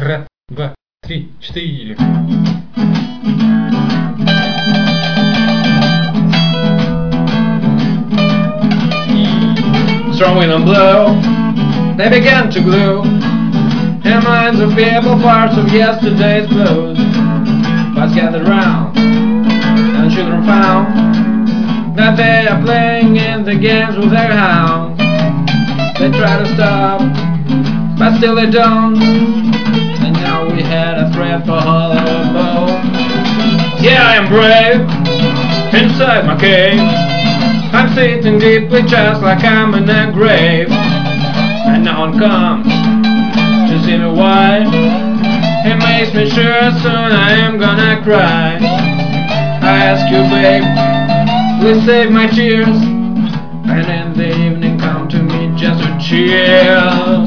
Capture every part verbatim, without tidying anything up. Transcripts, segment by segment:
Раз, два, три, четыре. Strong wind and blow, they began to glue in minds of people parts of yesterday's blues. Boys gathered round, and children found that they are playing in the games with their hounds. They try to stop, but still they don't. And now we had a threat for hollow bow. Yeah, I am brave, inside my cave. I'm sitting deeply just like I'm in a grave. And no one comes to see me why. It makes me sure soon I am gonna cry. I ask you, babe, please save my tears, and in the evening come to me just to chill.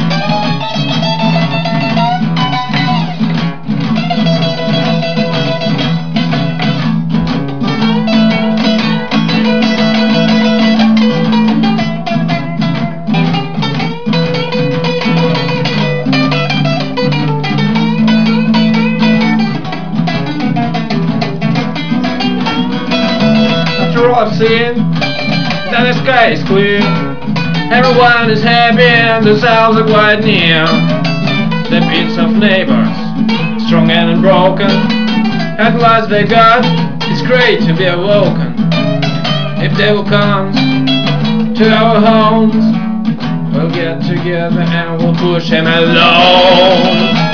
After all I've seen, that the sky is clear, everyone is happy and the sounds are quite near. The beats of neighbors, strong and unbroken, at last they got, it's great to be awoken. If devil comes to our homes, we'll get together and we'll push him alone.